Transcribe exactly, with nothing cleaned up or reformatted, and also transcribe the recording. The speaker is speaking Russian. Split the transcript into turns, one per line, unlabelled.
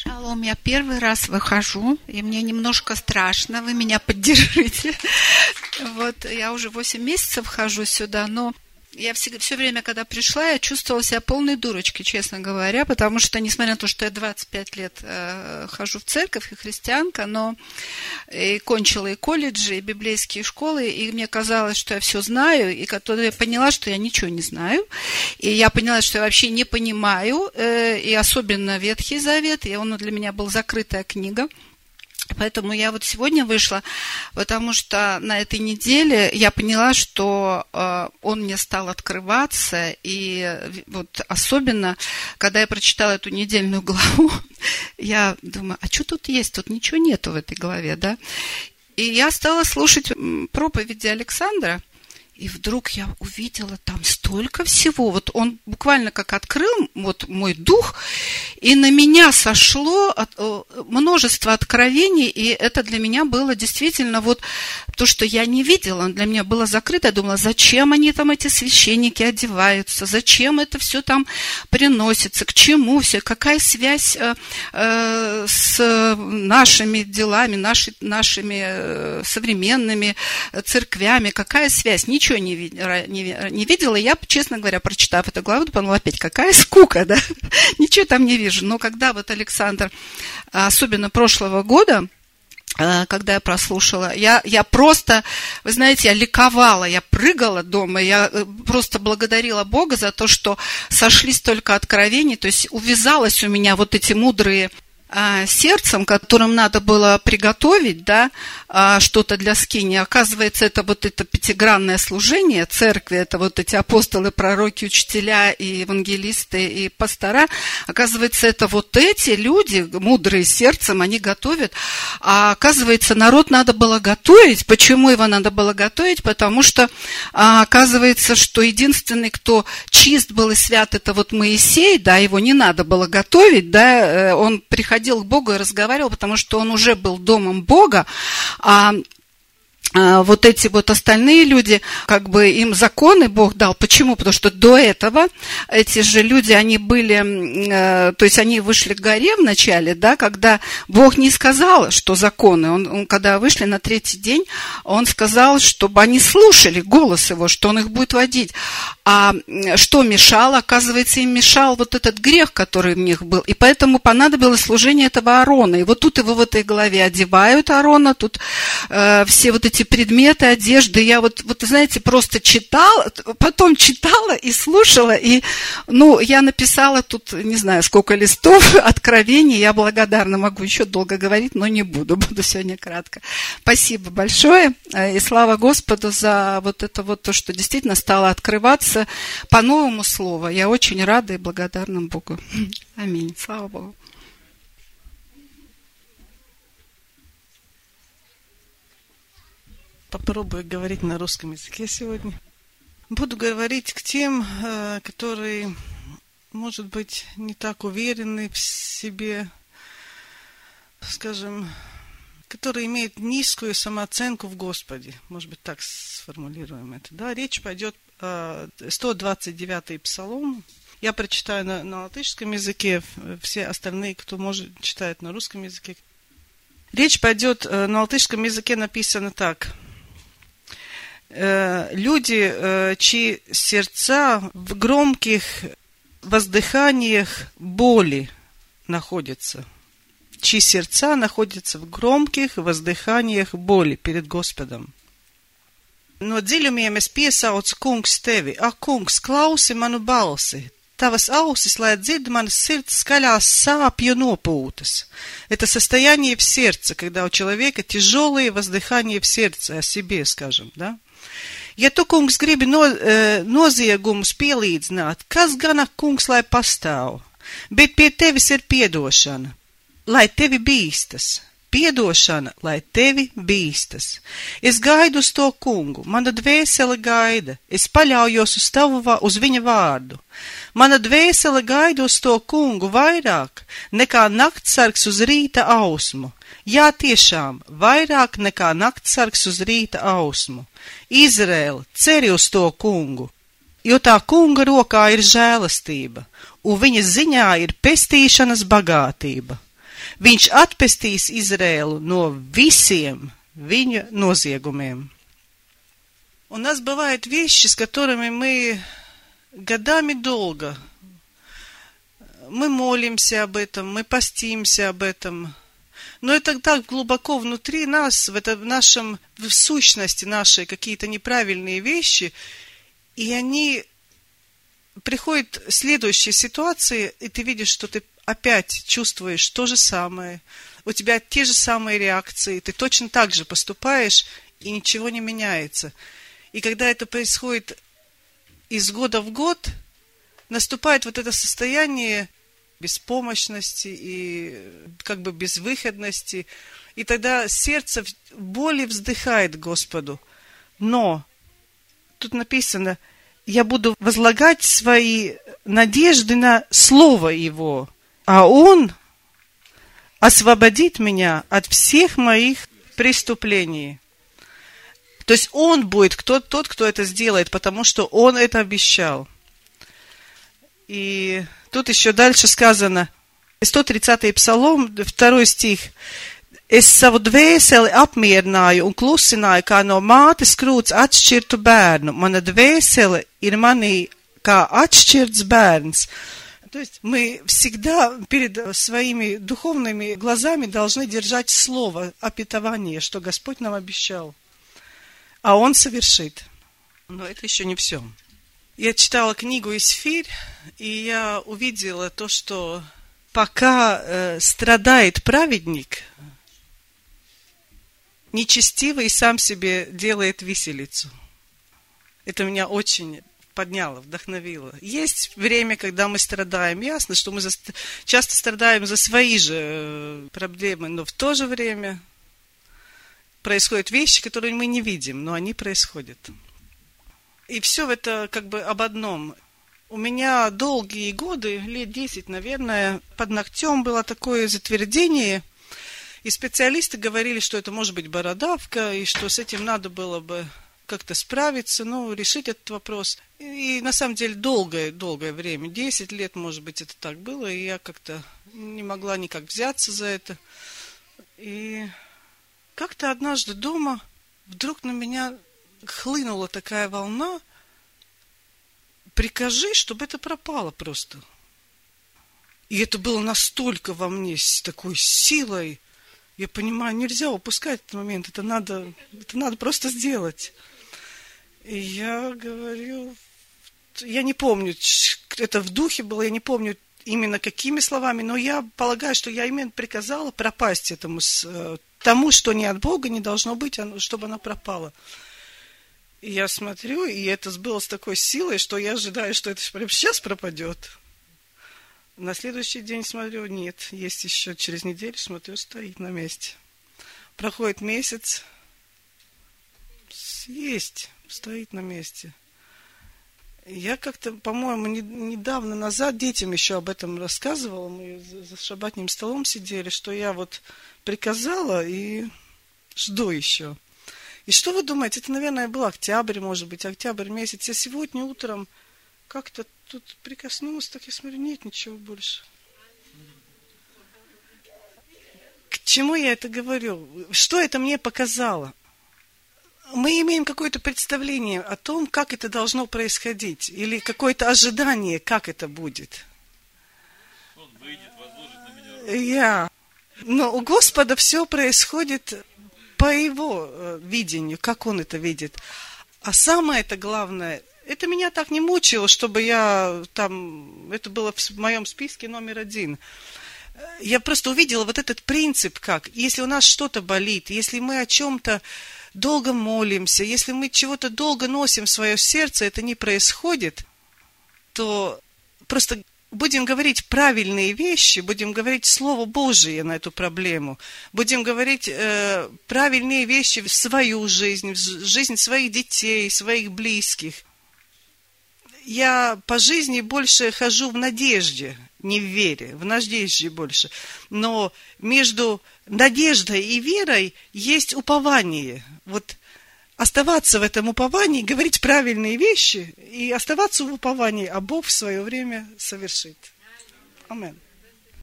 Шалом, я первый раз выхожу, и мне немножко страшно, вы меня поддержите. Вот, я уже восемь месяцев хожу сюда, но я все, все время, когда пришла, я чувствовала себя полной дурочкой, честно говоря, потому что, несмотря на то, что я двадцать пять лет э, хожу в церковь и христианка, но и кончила и колледжи, и библейские школы, и мне казалось, что я все знаю, и когда я поняла, что я ничего не знаю, и я поняла, что я вообще не понимаю, э, и особенно Ветхий Завет, и он для меня был закрытая книга. Поэтому я вот сегодня вышла, потому что на этой неделе я поняла, что э, он мне стал открываться, и вот особенно, когда я прочитала эту недельную главу, я думаю, а что тут есть? Тут ничего нету в этой главе, да? И я стала слушать проповеди Александра, и вдруг я увидела там столько всего. Вот он буквально как открыл вот мой дух, и на меня сошло множество откровений, и это для меня было действительно вот то, что я не видела. Для меня было закрыто. Я думала, зачем они там, эти священники, одеваются, зачем это все там приносится, к чему все, какая связь э, э, с нашими делами, наши, нашими э, современными церквями, какая связь? Ничего не, не, не видела. Я, честно говоря, прочитав эту главу, подумала, опять, какая скука, да? Ничего там не вижу. Но когда вот Александр, особенно прошлого года, когда я прослушала, я, я просто, вы знаете, я ликовала, я прыгала дома, я просто благодарила Бога за то, что сошлись только откровения, то есть увязалось у меня вот эти мудрые сердцем, которым надо было приготовить, да, что-то для скинии. Оказывается, это вот это пятигранное служение церкви, это вот эти апостолы, пророки, учителя и евангелисты и пастора. Оказывается, это вот эти люди, мудрые сердцем, они готовят. А оказывается, народ надо было готовить. Почему его надо было готовить? Потому что оказывается, что единственный, кто чист был и свят, это вот Моисей, да, его не надо было готовить, да, он приходил ходил к Богу и разговаривал, потому что он уже был домом Бога, а вот эти вот остальные люди, как бы им законы Бог дал. Почему? Потому что до этого эти же люди, они были, то есть они вышли к горе вначале, да, когда Бог не сказал, что законы. Он, он, когда вышли на третий день, он сказал, чтобы они слушали голос его, что он их будет водить. А что мешало? Оказывается, им мешал вот этот грех, который в них был. И поэтому понадобилось служение этого Аарона. И вот тут его в этой главе одевают Аарона, тут э, все вот эти предметы, одежды. Я вот, вот, знаете, просто читала, потом читала и слушала. И, ну, я написала тут, не знаю, сколько листов откровений. Я благодарна, могу еще долго говорить, но не буду. Буду сегодня кратко. Спасибо большое. И слава Господу за вот это вот то, что действительно стало открываться по новому слову. Я очень рада и благодарна Богу. Аминь. Слава Богу.
Попробую говорить на русском языке сегодня. Буду говорить к тем, которые, может быть, не так уверены в себе, скажем, которые имеют низкую самооценку в Господе. Может быть, так сформулируем это. Да, речь пойдет о сто двадцать девятый псалом. Я прочитаю на, на латышском языке, все остальные, кто может, читает на русском языке. Речь пойдет на латышском языке, написано так. Люди, чьи сердца в громких воздыханиях боли находятся. Чьи сердца находятся в громких воздыханиях боли перед Господом. No dziļumiem es piesaucu, kungs, tevi. Ak, kungs, klausi manu balsi. Tavas ausis, lai dzird manas sirds скалās сапью нопутас. Это состояние в сердце, когда у человека тяжелые воздыхания в сердце о себе, скажем, да? Ja tu, kungs, gribi no, uh, noziegumus pielīdzināt, kas gan, kungs, lai pastāv? Bet pie tevis ir piedošana, lai tevi bīstas. Piedošana, lai tevi bīstas. Es gaidu uz to kungu, mana dvēsele gaida, es paļaujos uz tavu, uz viņa vārdu. Mana dvēsele gaida uz to kungu vairāk nekā naktsargs uz rīta ausmu. Jā, tiešām, vairāk nekā naktsargs uz rīta ausmu. Izraēl, ceri uz to kungu, jo tā kunga rokā ir žēlastība, un viņa ziņā ir pestīšanas bagātība. Viņš atpestīs Izraēlu no visiem viņu noziegumiem. У нас бывают вещи, с которыми мы годами долго. Мы молимся об этом, мы постимся об этом. Но это так глубоко внутри нас, в этом нашем, в сущности нашей какие-то неправильные вещи, и они приходят следующие ситуации, и ты видишь, что ты опять чувствуешь то же самое, у тебя те же самые реакции, ты точно так же поступаешь, и ничего не меняется. И когда это происходит из года в год, наступает вот это состояние беспомощности и как бы безвыходности, и тогда сердце в боли вздыхает к Господу. Но тут написано: я буду возлагать свои надежды на Слово Его, а Он освободит меня от всех моих преступлений. То есть Он будет кто, тот, кто это сделает, потому что Он это обещал. И тут еще дальше сказано, сто тридцатый Псалом, второй стих. Es savu dvēseli apmierināju un klusināju, kā no mātes krūts atšķirtu bērnu. Mana dvēsele ir manī kā atšķirts bērns. То есть мы всегда перед своими духовными глазами должны держать слово обетования, что Господь нам обещал. А Он совершит. Но это еще не все. Я читала книгу «Исфирь», и я увидела то, что пока э, страдает праведник, нечестивый сам себе делает виселицу. Это меня очень подняло, вдохновило. Есть время, когда мы страдаем. Ясно, что мы за, часто страдаем за свои же проблемы, но в то же время происходят вещи, которые мы не видим, но они происходят. И все это как бы об одном. У меня долгие годы, лет десять, наверное, под ногтем было такое затвердение. И специалисты говорили, что это может быть бородавка, и что с этим надо было бы как-то справиться, ну, решить этот вопрос. И, и на самом деле долгое-долгое время, десять лет, может быть, это так было, и я как-то не могла никак взяться за это. И как-то однажды дома вдруг на меня хлынула такая волна: прикажи, чтобы это пропало просто. И это было настолько во мне с такой силой. Я понимаю, нельзя упускать этот момент, это надо, это надо просто сделать. И я говорю, я не помню, это в духе было, я не помню именно какими словами, но я полагаю, что я именно приказала пропасть этому, тому, что не от Бога не должно быть, чтобы оно пропало. И я смотрю, и это было с такой силой, что я ожидаю, что это прямо сейчас пропадет. На следующий день смотрю, нет, есть еще через неделю, смотрю, стоит на месте. Проходит месяц, есть, стоит на месте. Я как-то, по-моему, не, недавно назад детям еще об этом рассказывала, мы за, за шаббатным столом сидели, что я вот приказала и жду еще. И что вы думаете, это, наверное, был октябрь, может быть, октябрь месяц. Я сегодня утром как-то тут прикоснулась, так я смотрю, нет ничего больше. К чему я это говорю? Что это мне показало? Мы имеем какое-то представление о том, как это должно происходить, или какое-то ожидание, как это будет. Он выйдет, возложит на меня. Я. Но у Господа все происходит по Его видению, как Он это видит. А самое это главное, это меня так не мучило, чтобы я там, это было в моем списке номер один. Я просто увидела вот этот принцип, как, если у нас что-то болит, если мы о чем-то долго молимся, если мы чего-то долго носим в свое сердце, это не происходит, то просто будем говорить правильные вещи, будем говорить Слово Божие на эту проблему, будем говорить э, правильные вещи в свою жизнь, в жизнь своих детей, своих близких. Я по жизни больше хожу в надежде, не в вере, в надежде больше. Но между надеждой и верой есть упование. Вот оставаться в этом уповании, говорить правильные вещи и оставаться в уповании, а Бог в свое время совершит. Аминь.